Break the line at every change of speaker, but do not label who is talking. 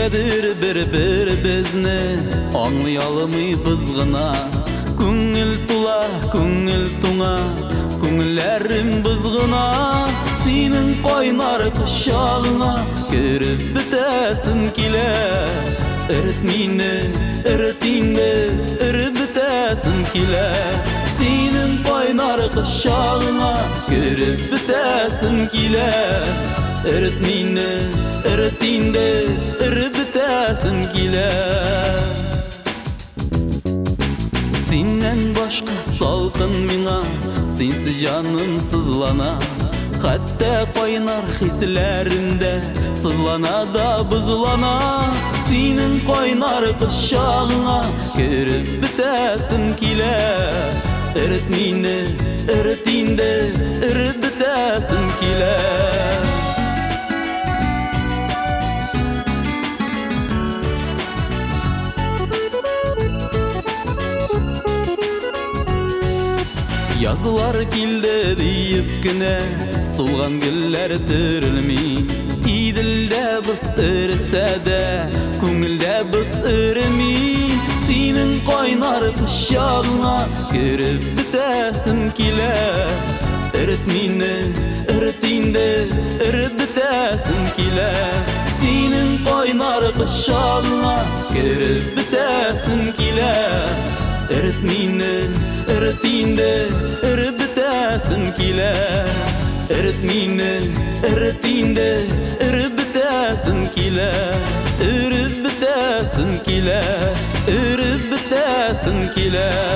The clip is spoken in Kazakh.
Nedir bir-birimizni anlayalımybız gına. Көңіл тула, көңіл туңа, көңілләрім бызғына. Сенің қойнар құшағыңа кіріп бітәсім келе. Үріт мені, үріт инде, үріп бітәсім келе. Сенің қойнар құшағыңа кіріп бітәсім келе. Үріт мені, үріт инде, үріп бітәсім келе. Сеннен башқа салқын миңа, сенсіз жаным сызлана. Хәтта қойнар хисләрімдә сызлана да бызлана. Сенің қойнар құшағыңа кіріп бітәсім келе. Үріт мені, үріт инде, үріп бітәсім келе. Yazılar kilde deyip güne, solgan güller türülmi. İdilde biz ırısada, көңілде biz ırmi. Senin koynar kuşağına kürüp bitesin kile. Ürüt meni, ürüt inde, ürüp bitesin kile. Senin koynar kuşağına kürüp bitesin kile. Ürüt meni, ürüt inde, ürüp bitesin kile. Ürüt meni, ürüt inde, ürüp bitesin kile. Ürüp bitesin kile, ürüp bitesin kile.